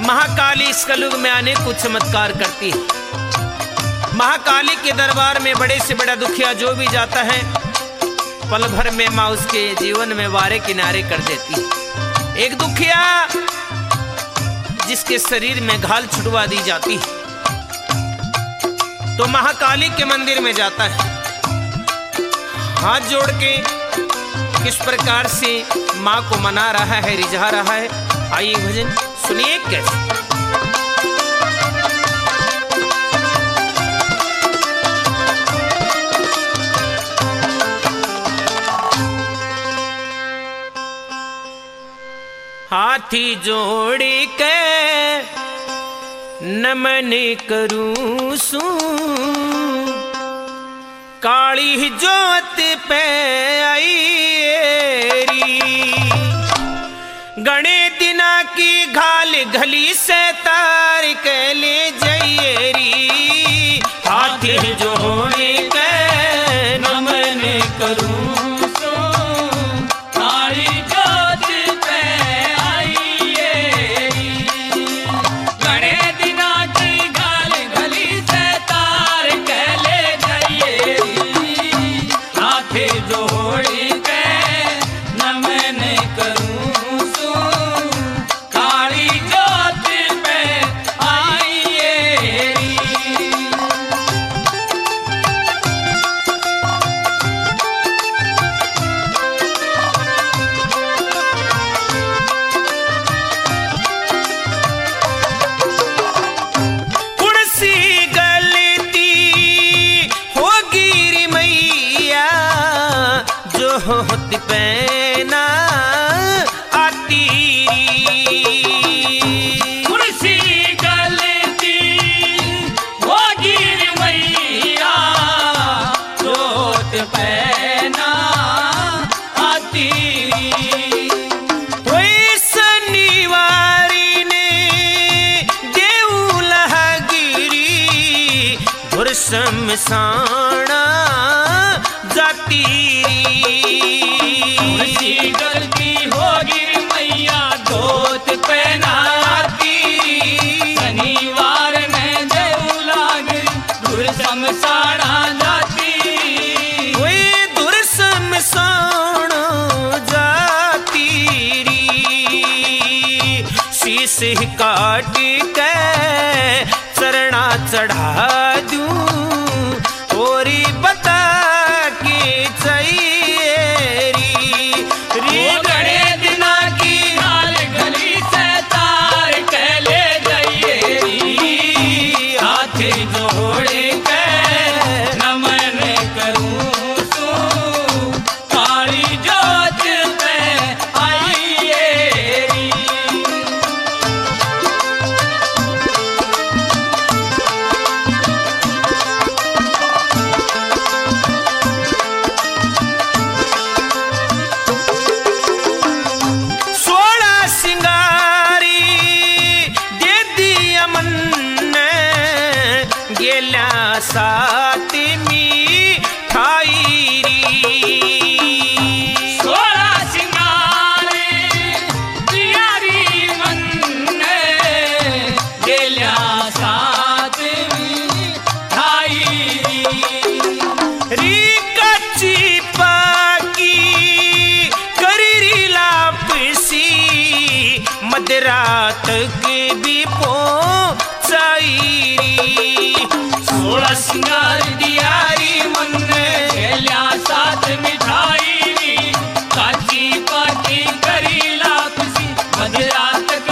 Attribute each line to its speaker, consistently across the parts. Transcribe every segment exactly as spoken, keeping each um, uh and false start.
Speaker 1: महाकाली इस कलयुग में अनेक कुछ चमत्कार करती है। महाकाली के दरबार में बड़े से बड़ा दुखिया जो भी जाता है पल भर में माँ उसके जीवन में वारे किनारे कर देती है। एक दुखिया जिसके शरीर में घाल छुड़वा दी जाती है तो महाकाली के मंदिर में जाता है, हाथ जोड़ के किस प्रकार से माँ को मना रहा है, रिझा रहा है। आइए भजन सुनिए कैसे। हाथी जोड़ी के नमन करूं सू काली जोत पे आईरी गणे दिना की घाल घली से तार के ले जयरी। हाथी जोड़ी के नमन करूं होती पैना आती कुर्सी गलती वो गिर मैया जोत पैना आती। कोई शनिवारी ने देऊलहा गिरी घुर शमशाना जाती। गलती होगी मैया जोत पहनाती शनिवार में देऊलाग दूर शमशाना जाती। वे दूर शमशाना जाती री शीश काट के चरणा चढ़ा दूं और बता के चाहिए सातमी ठाईरी सोला सिंगारे दियारी मन गेल्या सातमी ठाईरी री कच्ची पाकी करीरी लापसी मदरात के भी पोचाईरी। सोलह सिंगार दियारी मन गेल्या सात मिठाई काची पाटी करी लापसी मदरा तक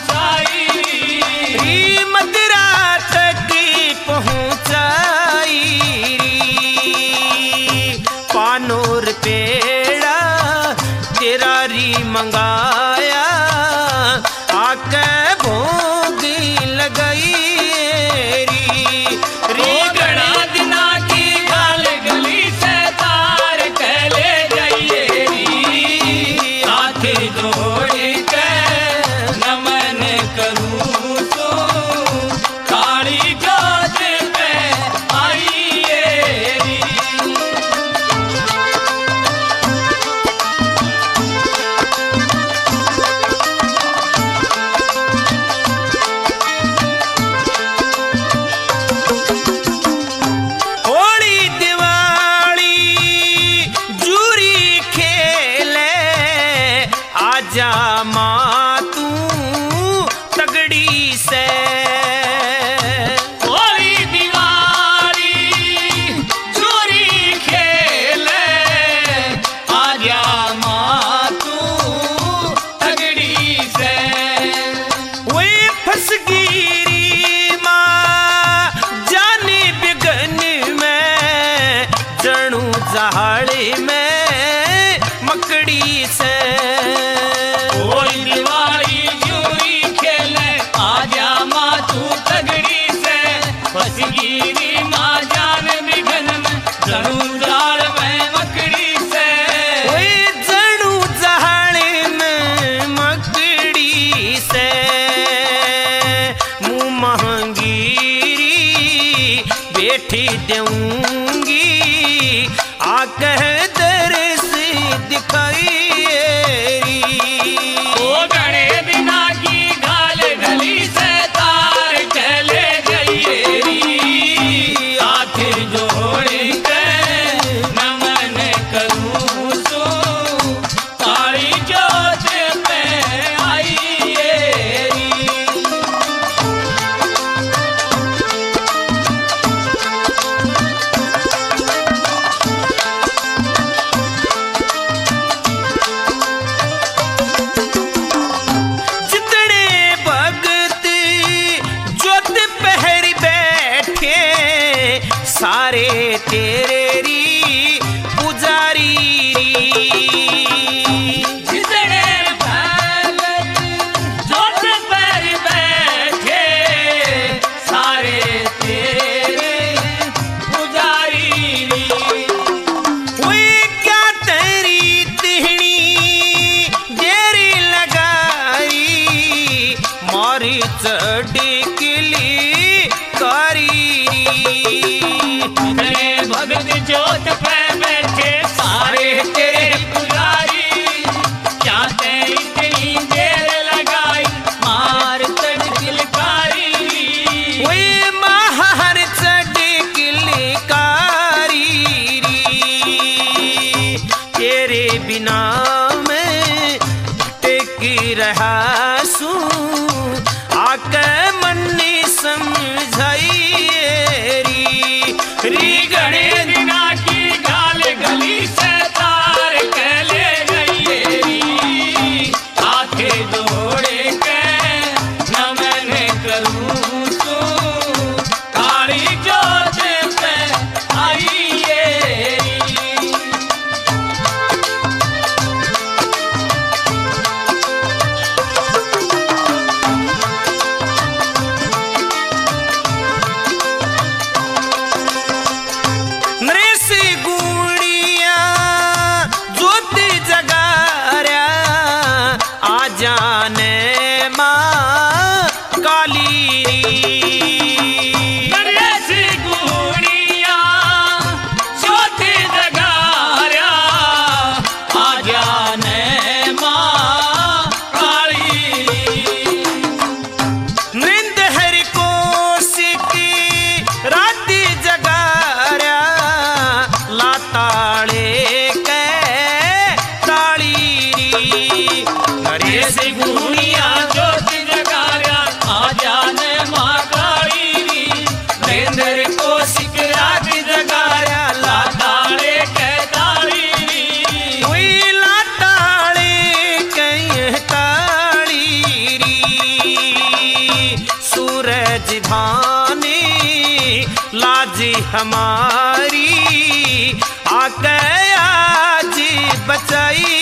Speaker 1: पहुंचाई मदरा तक पहुंचाई। पानोर पेड़ा तेरा री मंगाया आके भोग लगाई। बेठी दूंगी आकह दर्श दिखाइए
Speaker 2: ओ घने दिना की घाल गली से तार चले गई री आखिर जोड़ के नमन करूं सो काली जोत पे आई री
Speaker 1: सारे तेरे री पुजारी री
Speaker 2: जितने भगत जोत पर बैठे सारे तेरे पुजारी री
Speaker 1: वे क्या तेरी तिहनी देरी लगाई मारी चढ़िकली कारी
Speaker 2: भगत जोत पे बैठे सारे तेरे पुजारी क्या ते इतनी देर लगाई मार चढ़किलकारी
Speaker 1: वे मार चढ़किलकारी तेरे बिना मैं टेक रहा सू आके मन्नी समझाइए री
Speaker 2: घने दिना की गाल गली से तार कहले गई री आखे जोड़े के नमन करूं तो काली जोत पे आई री
Speaker 1: जाने माँ काली
Speaker 2: नरेश गुड़िया जोत जगाया आ जाने माँ काली
Speaker 1: नृंद हरि कोशिकी रात जगाया लाताड़े के ताड़ी नरेश
Speaker 2: गुड़िया जोत जगाया आ जाने माँ काली नरेंद्र को सिकरात जगाया लाताड़े के ताड़ी
Speaker 1: हुई लाताड़े के ताड़ी सूरज भानी लाजी हमारी आके आज बचाई